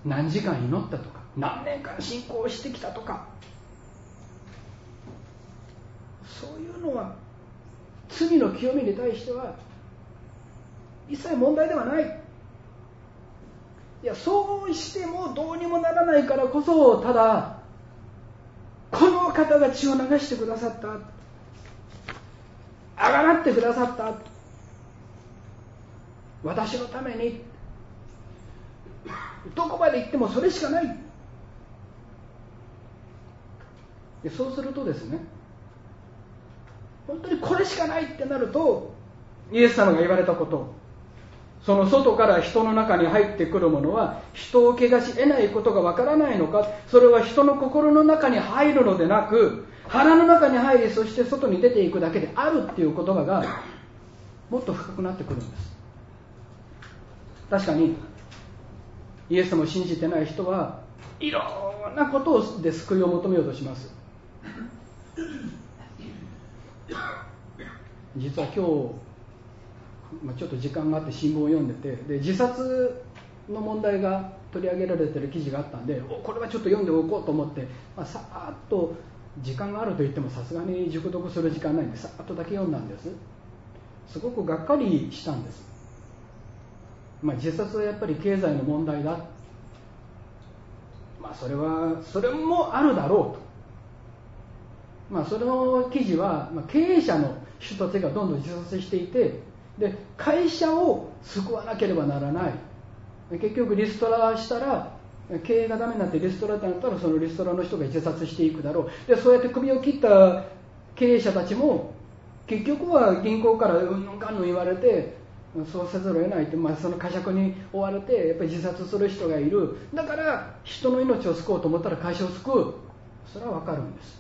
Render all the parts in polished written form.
何時間祈ったとか、何年間信仰してきたとか、そういうのは罪の清めに対しては一切問題ではない。いや、そうしてもどうにもならないからこそ、ただこの方が血を流してくださった、あがなってくださった、私のために、どこまで行ってもそれしかない。でそうするとですね、本当にこれしかないってなると、イエス様が言われたこと、その外から人の中に入ってくるものは人を汚し得ないことがわからないのか。それは人の心の中に入るのでなく、腹の中に入り、そして外に出ていくだけであるっていう言葉がもっと深くなってくるんです。確かにイエス様を信じてない人はいろんなことで救いを求めようとします。実は今日、ちょっと時間があって新聞を読んでて、で自殺の問題が取り上げられている記事があったんで、これはちょっと読んでおこうと思って、さーっと、時間があるといってもさすがに熟読する時間ないんで、さーっとだけ読んだんです。すごくがっかりしたんです。自殺はやっぱり経済の問題だ、それもあるだろうと。その記事は、経営者の人たちがどんどん自殺していて、で会社を救わなければならない。結局リストラしたら、経営がダメになってリストラってなったら、そのリストラの人が自殺していくだろう。でそうやって首を切った経営者たちも結局は銀行からうんぬんかんぬん言われて、そうせざるを得ないって、その呵責に追われてやっぱり自殺する人がいる。だから人の命を救おうと思ったら会社を救う。それは分かるんです。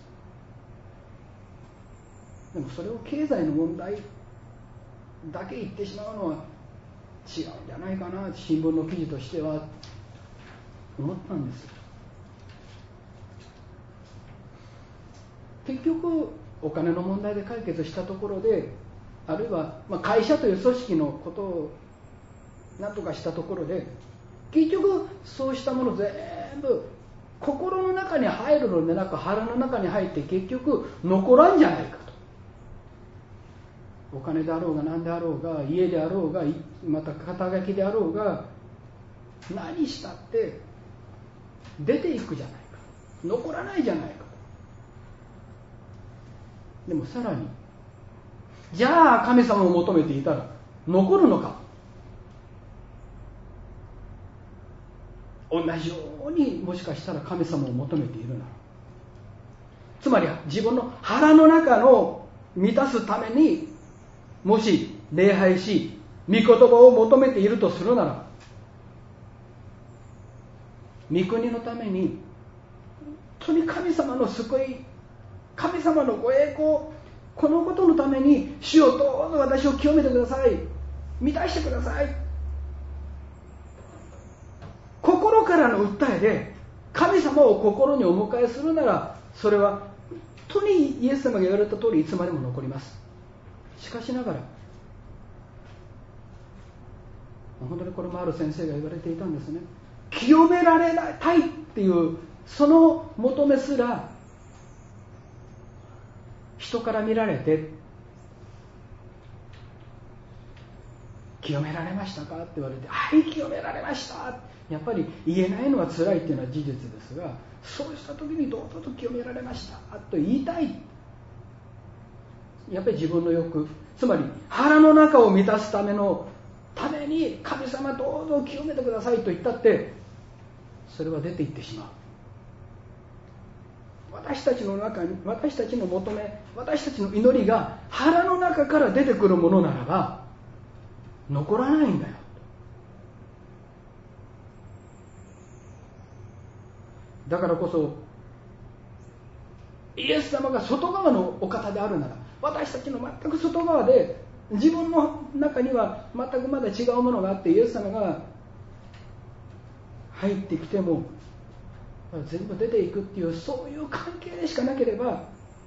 でもそれを経済の問題だけ言ってしまうのは違うんじゃないかな、新聞の記事としては思ったんです。結局お金の問題で解決したところで、あるいは会社という組織のことを何とかしたところで、結局そうしたもの全部心の中に入るのでなく腹の中に入って結局残らんじゃないかと。お金であろうが何であろうが、家であろうが、また肩書きであろうが、何したって出ていくじゃないか、残らないじゃないか。でもさらに、じゃあ神様を求めていたら残るのか。同じようにもしかしたら神様を求めているなら、つまり自分の腹の中の満たすためにもし礼拝し御言葉を求めているとするなら、御国のために本当に神様の救い、神様のご栄光、このことのために主よどうぞ私を清めてください、満たしてください、心からの訴えで神様を心にお迎えするなら、それは本当にイエス様が言われた通りいつまでも残ります。しかしながら、本当にこれもある先生が言われていたんですね。清められたいっていうその求めすら人から見られて、清められましたかって言われて、はい清められました、やっぱり言えないのは辛いっていうのは事実ですが、そうした時にどうぞと清められましたと言いたい。やっぱり自分の欲、つまり腹の中を満たすために神様どうぞ清めてくださいと言ったって、それは出ていってしまう。私たちの中に、私たちの求め、私たちの祈りが腹の中から出てくるものならば残らないんだよ。だからこそイエス様が外側のお方であるなら、私たちの全く外側で自分の中には全くまだ違うものがあって、イエス様が入ってきても全部出ていくっていう、そういう関係でしかなければ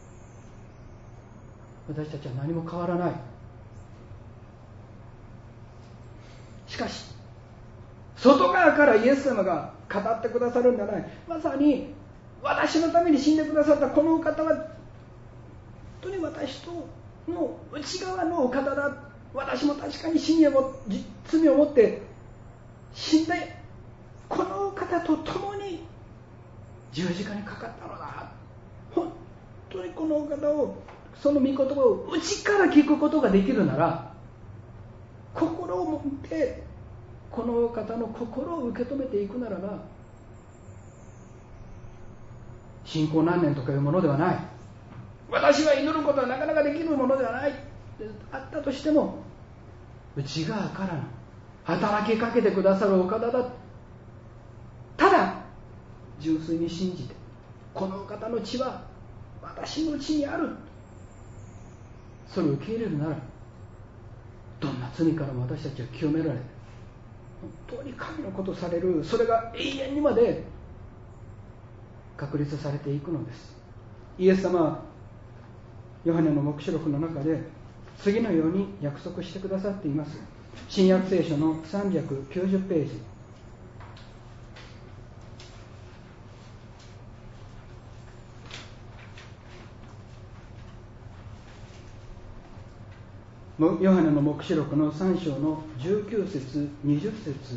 私たちは何も変わらない。しかし外側側からイエス様が語ってくださるんじゃない。まさに私のために死んでくださったこのお方は本当に私との内側のお方だ。私も確かに罪を持って死んでこのお方と共に十字架にかかったのだ。本当にこのお方を、その御言葉を内から聞くことができるなら、心を持ってこのお方の心を受け止めていくならば、信仰何年とかいうものではない。私は祈ることはなかなかできるものではない。あったとしても、内側からの働きかけてくださるお方だ。ただ純粋に信じて、このお方の血は私の血にある、それを受け入れるなら、どんな罪からも私たちは清められ、本当に神のことされる、それが永遠にまで確立されていくのです。イエス様はヨハネの黙示録の中で次のように約束してくださっています。新約聖書の390ページ、ヨハネの黙示録の3章の19節20節、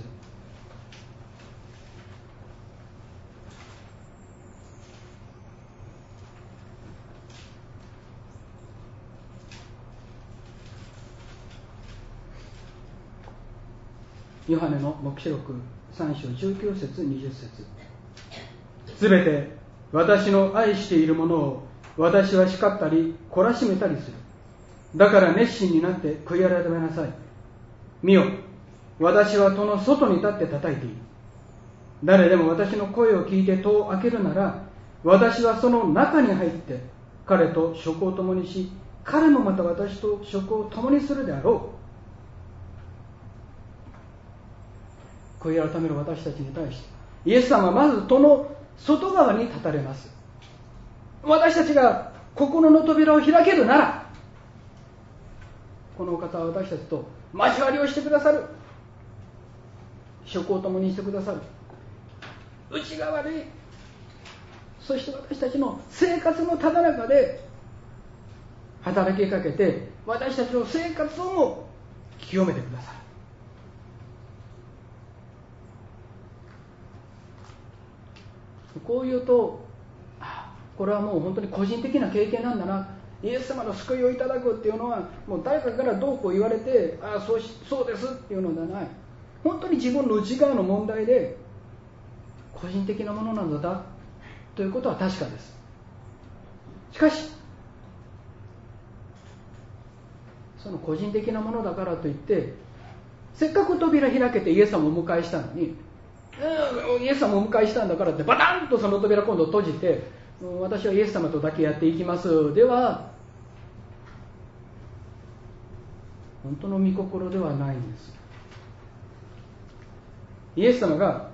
ヨハネの黙示録3章19節20節、すべて私の愛しているものを私は叱ったり懲らしめたりする。だから熱心になって悔い改めなさい。見よ、私は戸の外に立って叩いている。誰でも私の声を聞いて戸を開けるなら、私はその中に入って彼と食を共にし、彼もまた私と食を共にするであろう。悔い改める私たちに対してイエス様はまず戸の外側に立たれます。私たちが心の扉を開けるなら、このお方は私たちと交わりをしてくださる、食を共にしてくださる。内側で、そして私たちの生活のただ中で働きかけて、私たちの生活をも清めてくださる。こう言うと、これはもう本当に個人的な経験なんだな、イエス様の救いをいただくっていうのはもう誰かからどうこう言われて、そうですっていうのではない。本当に自分の内側の問題で個人的なものなのだということは確かです。しかしその個人的なものだからといって、せっかく扉開けてイエス様をお迎えしたのに、イエス様をお迎えしたんだからってバタンとその扉今度閉じて、私はイエス様とだけやっていきますでは本当の御心ではないんです。イエス様が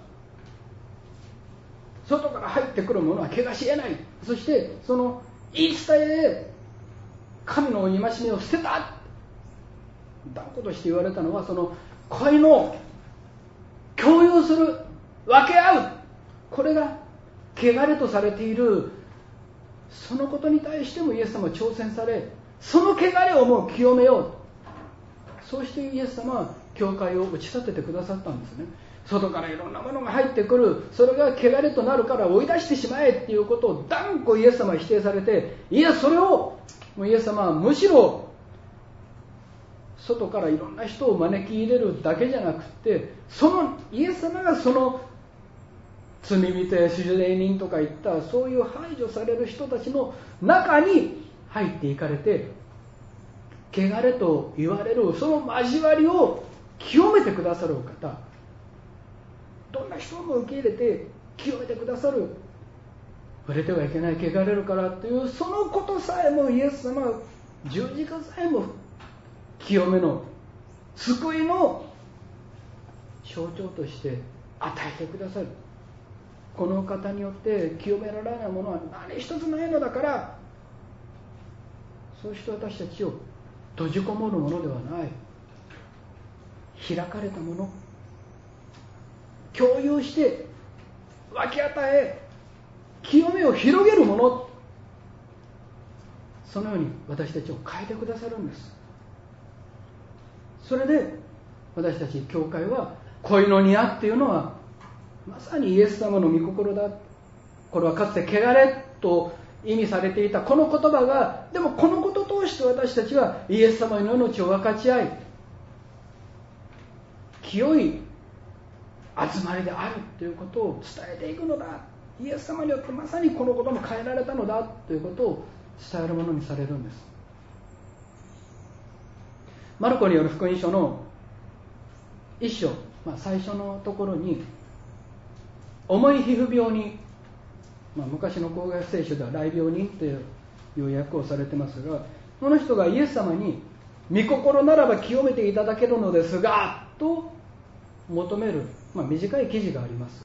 外から入ってくるものは怪我し得ない、そしてその言い伝えで神の戒めを捨てた断固として言われたのは、その恋の共有する、分け合う、これが汚れとされている、そのことに対してもイエス様は挑戦され、その汚れをもう清めよう、そうしてイエス様は教会を打ち立ててくださったんですね。外からいろんなものが入ってくる、それが汚れとなるから追い出してしまえっていうことを断固イエス様は否定されて、いや、それをもうイエス様はむしろ外からいろんな人を招き入れるだけじゃなくて、そのイエス様がその罪人や主税人とかいったそういう排除される人たちの中に入っていかれて、汚れと言われるその交わりを清めてくださるお方、どんな人も受け入れて清めてくださる、触れてはいけない、汚れるからというそのことさえもイエス様は十字架さえも清めの救いの象徴として与えてくださる。この方によって清められないものは何一つないのだから、そうして私たちを閉じこもるものではない、開かれたもの、 共有して分け与え清めを広げるもの、そのように私たちを変えてくださるんです。それで私たち教会はコイノニアっていうのはまさにイエス様の御心だ。これはかつて汚れと意味されていたこの言葉が、でもこのことを通して私たちはイエス様の命を分かち合い、清い集まりであるということを伝えていくのだ。イエス様によってまさにこのことも変えられたのだということを伝えるものにされるんです。マルコによる福音書の一章、最初のところに重い皮膚病に、昔の口語訳聖書では雷病人という訳をされてますが、この人がイエス様に御心ならば清めていただけるのですがと求める、短い記事があります。